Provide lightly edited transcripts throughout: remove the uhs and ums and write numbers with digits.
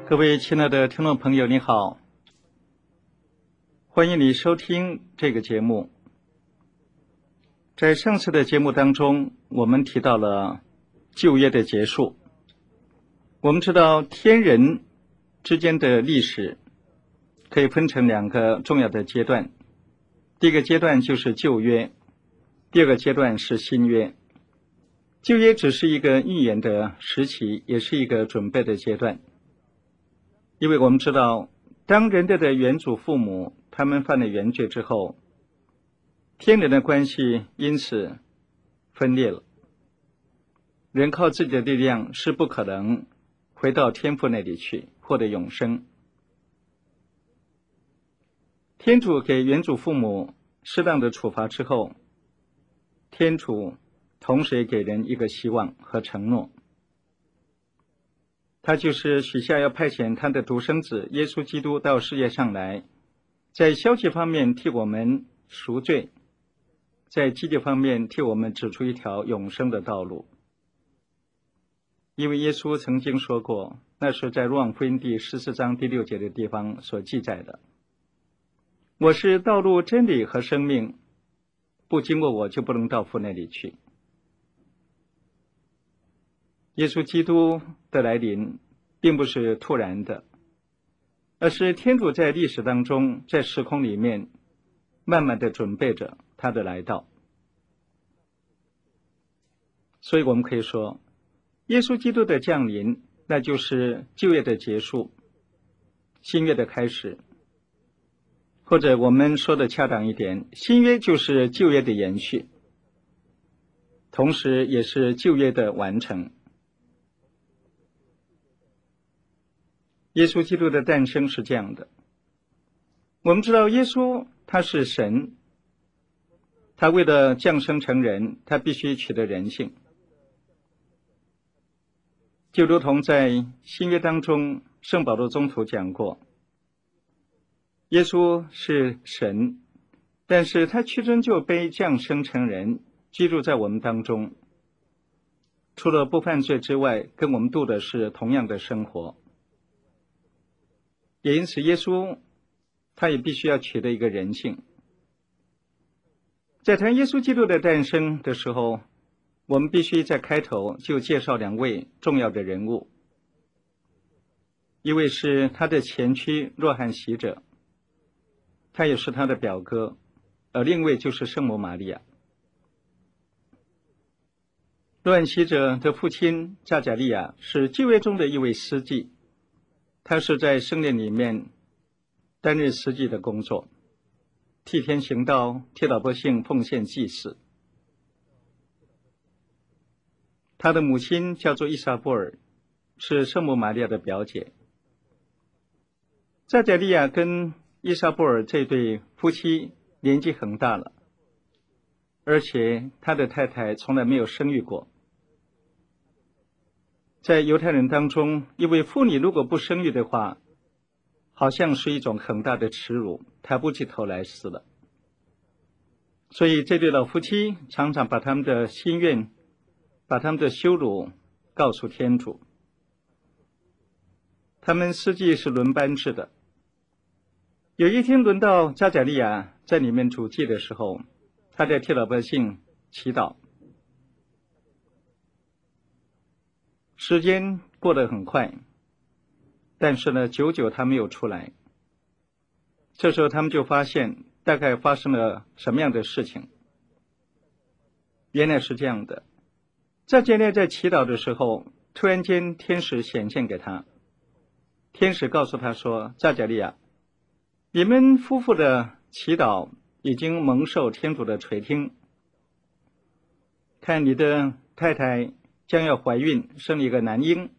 各位亲爱的听众朋友，你好，欢迎你收听这个节目。在上次的节目当中，我们提到了旧约的结束。我们知道天人之间的历史可以分成两个重要的阶段，第一个阶段就是旧约，第二个阶段是新约。旧约只是一个预言的时期，也是一个准备的阶段。因为我们知道，当人类的原祖父母他们犯了原罪之后，天人的关系因此分裂了。人靠自己的力量是不可能回到天父那里去获得永生。天主给原祖父母适当的处罚之后，天主同时也给人一个希望和承诺，他就是许下要派遣他的独生子耶稣基督到世界上来，在消极方面替我们赎罪，在积极方面替我们指出一条永生的道路。因为耶稣曾经说过，那是在若望福音第14章第6节的地方所记载的，我是道路真理和生命，不经过我就不能到父那里去。耶稣基督的来临并不是突然的，而是天主在历史当中，在时空里面慢慢的准备着他的来到。所以我们可以说，耶稣基督的降临，那就是旧约的结束，新约的开始，或者我们说的恰当一点，新约就是旧约的延续，同时也是旧约的完成。耶稣基督的诞生是这样的，我们知道耶稣他是神，他为了降生成人，他必须取得人性，就如同在新约当中圣保罗宗徒讲过，耶稣是神，但是他屈尊就卑，降生成人，居住在我们当中，除了不犯罪之外，跟我们度的是同样的生活。也因此耶稣他也必须要取得一个人性。在谈耶稣基督的诞生的时候，我们必须在开头就介绍两位重要的人物，一位是他的前妻若翰洗者，他也是他的表哥，而另一位就是圣母玛利亚。若翰洗者的父亲扎加利亚是旧约中的一位司祭，他是在圣殿里面担任司祭的工作，替天行道，替老百姓奉献祭祀。他的母亲叫做伊撒布尔，是圣母玛利亚的表姐。扎加利亚跟伊撒布尔这对夫妻年纪很大了，而且他的太太从来没有生育过。在犹太人当中，一位妇女如果不生育的话，好像是一种很大的耻辱，抬不起头来死了。所以这对老夫妻常常把他们的心愿，把他们的羞辱告诉天主。他们司祭是轮班制的，有一天轮到扎加利亚在里面主祭的时候，他在替老百姓祈祷。时间过得很快，但是呢，久久他没有出来。这时候他们就发现大概发生了什么样的事情。原来是这样的，扎加利亚在祈祷的时候，突然间天使显现给他，天使告诉他说，扎加利亚，你们夫妇的祈祷已经蒙受天主的垂听，看你的太太将要怀孕，生一个男婴。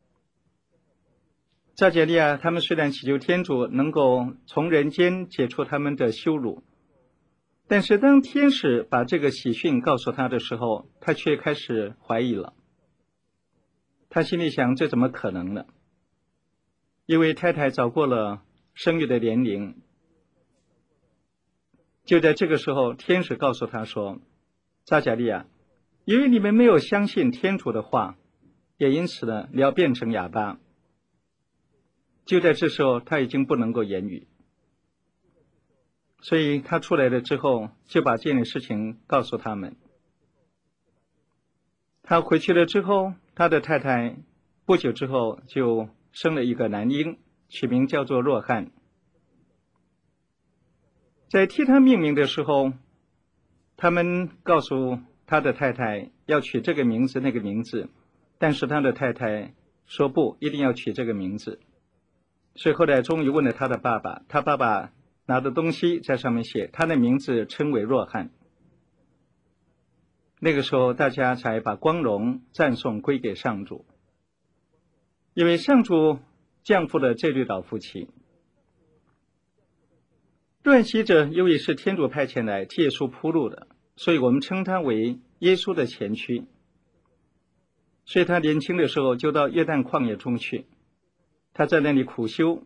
扎加利亚他们虽然祈求天主能够从人间解除他们的羞辱，但是当天使把这个喜讯告诉他的时候，他却开始怀疑了。他心里想，这怎么可能呢？因为太太早过了生育的年龄。就在这个时候，天使告诉他说，扎加利亚，因为你们没有相信天主的话，也因此呢，你要变成哑巴。 就在这时候，他已经不能够言语，所以他出来了之后，就把这件事情告诉他们。他回去了之后，他的太太不久之后就生了一个男婴，取名叫做若翰。在替他命名的时候，他们告诉他的太太要取这个名字那个名字，但是他的太太说不，一定要取这个名字。所以后来终于问了他的爸爸，他爸爸拿的东西在上面写他的名字称为若翰。那个时候大家才把光荣赞颂归给上主，因为上主降福了这对老夫妻。若翰洗者由于是天主派遣来替耶稣铺路的，所以我们称他为耶稣的前驱。所以他年轻的时候就到约旦旷野中去，他在那里苦修，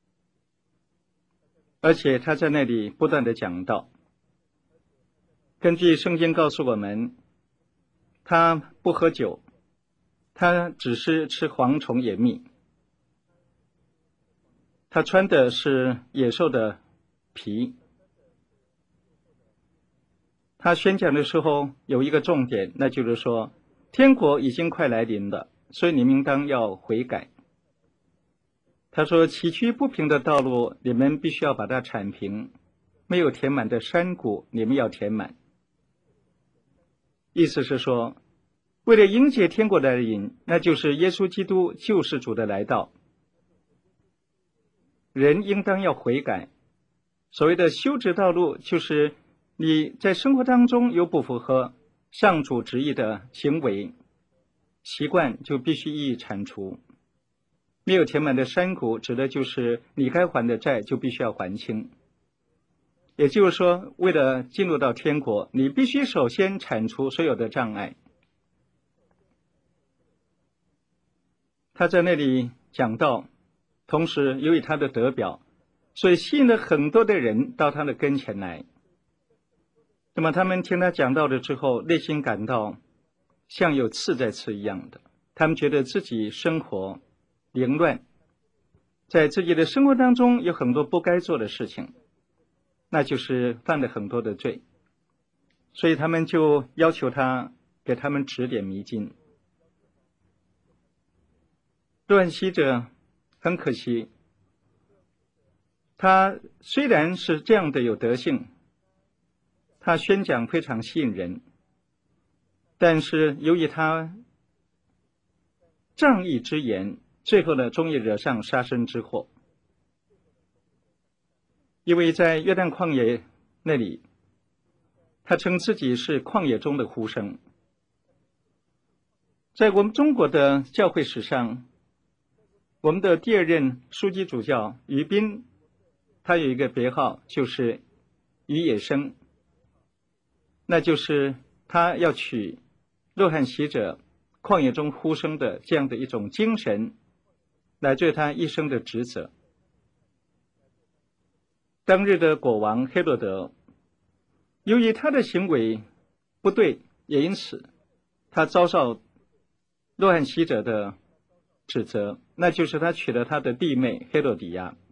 而且他在那里不断的讲道。根据圣经告诉我们，他不喝酒，他只是吃蝗虫野蜜，他穿的是野兽的皮。他宣讲的时候有一个重点，那就是说天国已经快来临了，所以你们应当要悔改。他说崎岖不平的道路你们必须要把它铲平，没有填满的山谷你们要填满。意思是说，为了迎接天国的来临，那就是耶稣基督救世主的来到，人应当要悔改。所谓的修直道路，就是你在生活当中有不符合上主旨意的行为习惯，就必须予以铲除。没有填满的山谷，指的就是你该还的债就必须要还清。也就是说，为了进入到天国，你必须首先铲除所有的障碍。他在那里讲道，同时由于他的德表，所以吸引了很多的人到他的跟前来。那么他们听他讲道了之后，内心感到像有刺在刺一样的，他们觉得自己生活凌乱，在自己的生活当中有很多不该做的事情，那就是犯了很多的罪，所以他们就要求他给他们指点迷津。若翰洗者很可惜，他虽然是这样的有德性，他宣讲非常吸引人，但是由于他仗义之言，最后呢，终于惹上杀身之祸。因为在约旦旷野那里，他称自己是旷野中的呼声。在我们中国的教会史上，我们的第二任枢机主教于斌，他有一个别号，就是于野生，那就是他要取若翰洗者旷野中呼声的这样的一种精神来做他一生的职责。当日的国王黑落德，由于他的行为不对，也因此他遭受若翰洗者的指责，那就是他娶了他的弟妹黑落底亚。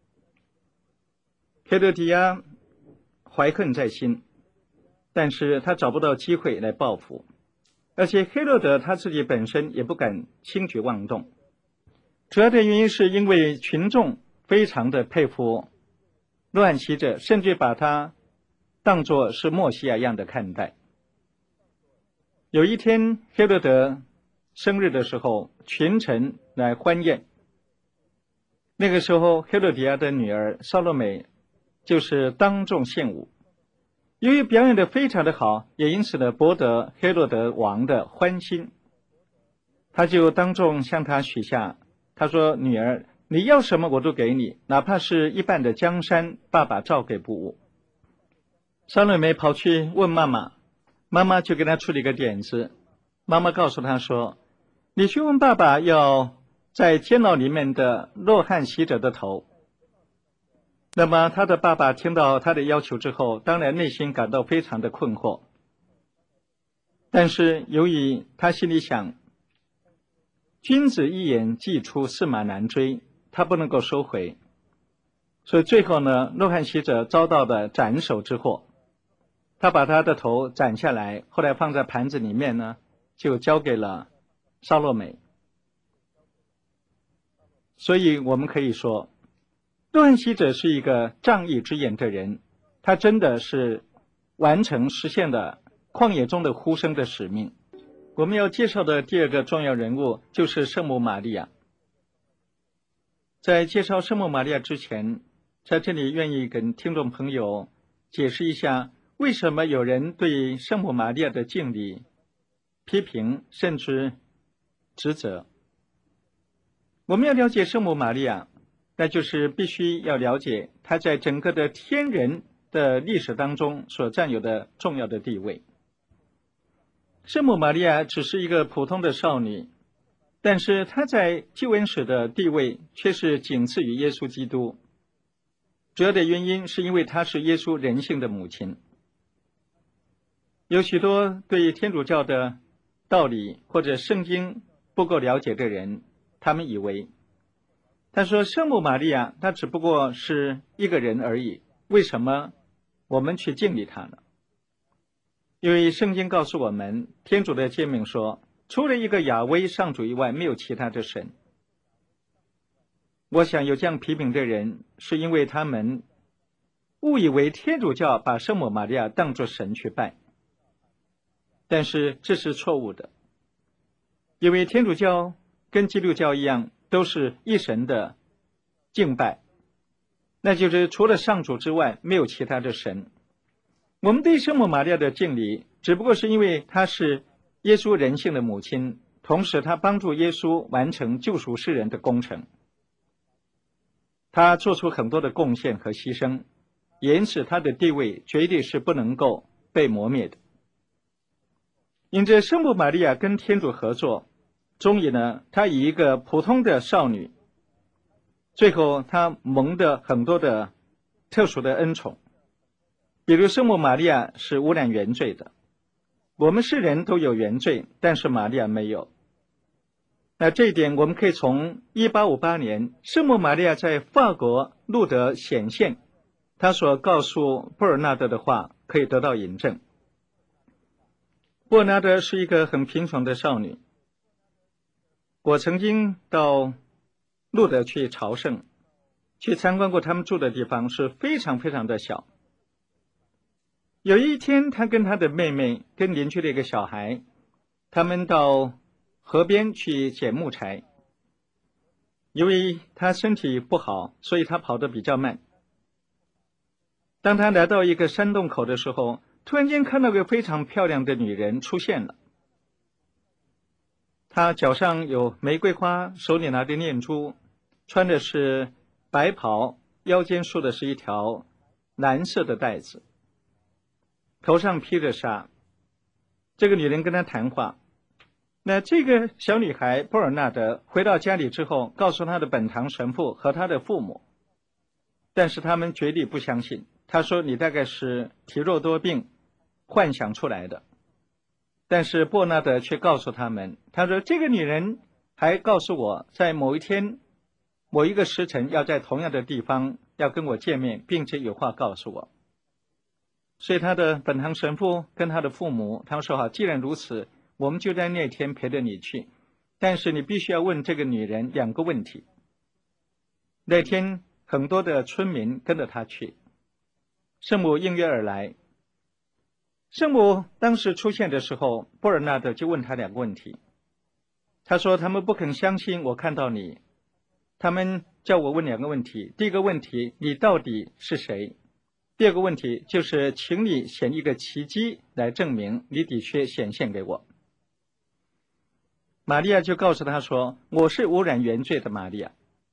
黑落底亚怀恨在心，但是他找不到机会来报复，而且黑落德他自己本身也不敢轻举妄动。主要的原因是因为群众非常的佩服若翰洗者，甚至把他当作是默西亚一样的看待。有一天黑落德生日的时候，群臣来欢宴。那个时候黑落底亚的女儿萨洛美就是当众献舞，由于表演得非常的好，也因此呢博得黑落德王的欢心。他就当众向他许下，他说：女儿，你要什么我都给你，哪怕是一半的江山，爸爸照给不误。萨洛美跑去问妈妈，妈妈就给他出了一个点子。妈妈告诉他说：你去问爸爸要在监牢里面的若翰洗者的头。那么他的爸爸听到他的要求之后，当然内心感到非常的困惑，但是由于他心里想，君子一言既出，驷马难追， 他不能够收回。所以最后呢，诺汉西者遭到的斩首之祸，他把他的头斩下来，后来放在盘子里面呢，就交给了沙洛美。所以我们可以说，诺汉西者是一个仗义执言的人，他真的是实现了旷野中的呼声的使命。我们要介绍的第二个重要人物就是圣母玛利亚。在介绍圣母玛利亚之前，在这里愿意跟听众朋友解释一下，为什么有人对圣母玛利亚的敬礼批评甚至指责。我们要了解圣母玛利亚，那就是必须要了解她在整个的天人的历史当中所占有的重要的地位。圣母玛利亚只是一个普通的少女，但是她在救恩史的地位却是仅次于耶稣基督。主要的原因是因为她是耶稣人性的母亲。有许多对天主教的道理或者圣经不够了解的人，他们以为他说圣母玛利亚她只不过是一个人而已，为什么我们去敬礼她呢？因为圣经告诉我们，天主的诫命说，除了一个亚威上主以外，没有其他的神。我想有这样批评的人，是因为他们误以为天主教把圣母玛利亚当作神去拜，但是这是错误的。因为天主教跟基督教一样，都是一神的敬拜，那就是除了上主之外，没有其他的神。我们对圣母玛利亚的敬礼，只不过是因为她是耶稣人性的母亲，同时她帮助耶稣完成救赎世人的工程。她做出很多的贡献和牺牲，因此她的地位绝对是不能够被磨灭的。因着圣母玛利亚跟天主合作，终于呢，她以一个普通的少女，最后她蒙得很多的特殊的恩宠。比如圣母玛利亚是污染原罪的，我们世人都有原罪，但是玛利亚没有。那这一点我们可以从1858年圣母玛利亚在法国路德显现，她所告诉布尔纳德的话可以得到引证。布尔纳德是一个很贫穷的少女，我曾经到路德去朝圣，去参观过他们住的地方，是非常非常的小。有一天，他跟他的妹妹跟邻居的一个小孩，他们到河边去捡木柴。因为他身体不好，所以他跑得比较慢。当他来到一个山洞口的时候，突然间看到个非常漂亮的女人出现了。她脚上有玫瑰花，手里拿着念珠，穿的是白袍，腰间束的是一条蓝色的带子，头上披着纱。这个女人跟他谈话。那这个小女孩波尔纳德回到家里之后，告诉她的本堂神父和她的父母，但是他们绝对不相信。他说你大概是体弱多病幻想出来的。但是波尔纳德却告诉他们，他说这个女人还告诉我，在某一天某一个时辰要在同样的地方要跟我见面，并且有话告诉我。所以他的本堂神父跟他的父母，他们说好，既然如此，我们就在那天陪着你去，但是你必须要问这个女人2个问题。那天很多的村民跟着他去，圣母应约而来。圣母当时出现的时候，波尔纳德就问他2个问题。他说他们不肯相信我看到你，他们叫我问2个问题。第一个问题，你到底是谁？第二个问题就是请你显一个奇迹来证明你的确显现给我。玛利亚就告诉他说，我是污染原罪的玛利亚。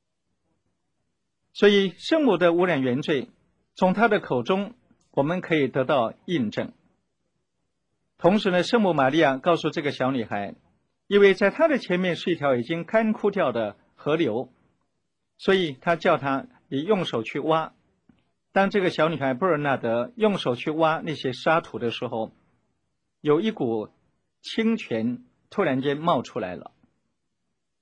所以圣母的污染原罪从她的口中我们可以得到印证。同时呢，圣母玛利亚告诉这个小女孩，因为在她的前面是一条已经干枯掉的河流，所以她叫她你用手去挖。当这个小女孩布尔纳德用手去挖那些沙土的时候，有一股清泉突然间冒出来了。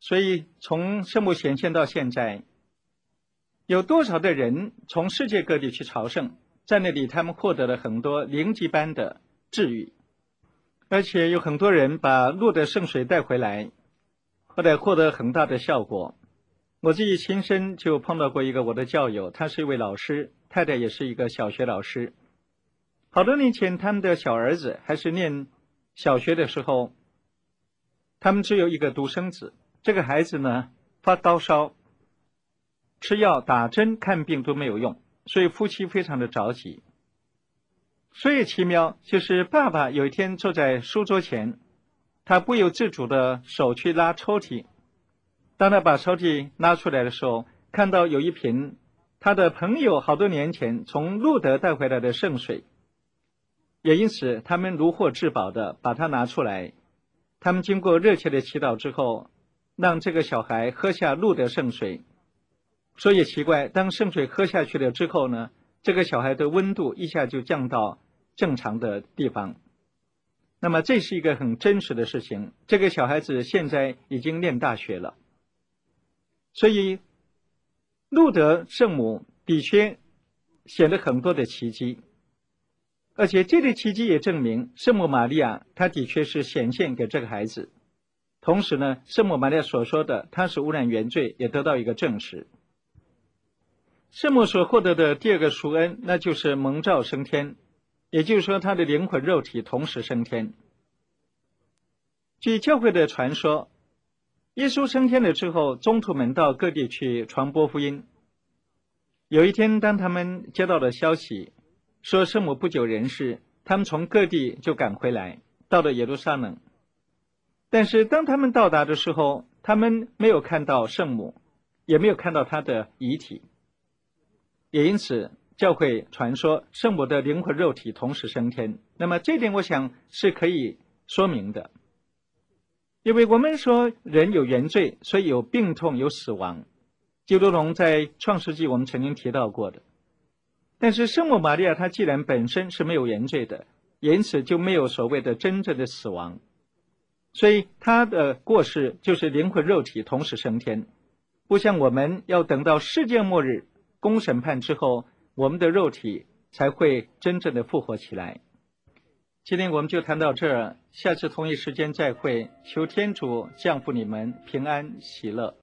所以从圣母显现到现在，有多少的人从世界各地去朝圣，在那里他们获得了很多灵级般的治愈，而且有很多人把路德圣水带回来，后来获得很大的效果。我自己亲身就碰到过一个我的教友，他是一位老师，太太也是一个小学老师。好多年前他们的小儿子还是念小学的时候，他们只有一个独生子，这个孩子呢发高烧，吃药打针看病都没有用，所以夫妻非常的着急。所以奇妙，就是爸爸有一天坐在书桌前，他不由自主的手去拉抽屉，当他把抽屉拉出来的时候，看到有一瓶他的朋友好多年前从路德带回来的圣水，也因此他们如获至宝的把它拿出来。他们经过热切的祈祷之后，让这个小孩喝下路德圣水。所以也奇怪，当圣水喝下去了之后呢，这个小孩的温度一下就降到正常的地方。那么这是一个很真实的事情，这个小孩子现在已经念大学了。所以路德圣母的确显了很多的奇迹，而且这个奇迹也证明圣母玛利亚她的确是显现给这个孩子，同时呢，圣母玛利亚所说的她是污染原罪也得到一个证实。圣母所获得的第二个赎恩，那就是蒙召升天，也就是说她的灵魂肉体同时升天。据教会的传说，耶稣升天了之后，宗徒们到各地去传播福音。有一天，当他们接到了消息说圣母不久人世，他们从各地就赶回来，到了耶路撒冷。但是当他们到达的时候，他们没有看到圣母，也没有看到她的遗体，也因此教会传说圣母的灵魂肉体同时升天。那么这点我想是可以说明的，因为我们说人有原罪，所以有病痛有死亡，就如同在创世纪我们曾经提到过的。但是圣母玛利亚她既然本身是没有原罪的，因此就没有所谓的真正的死亡，所以她的过世就是灵魂肉体同时升天，不像我们要等到世界末日公审判之后，我们的肉体才会真正的复活起来。今天我们就谈到这儿，下次同一时间再会，求天主降福你们平安喜乐。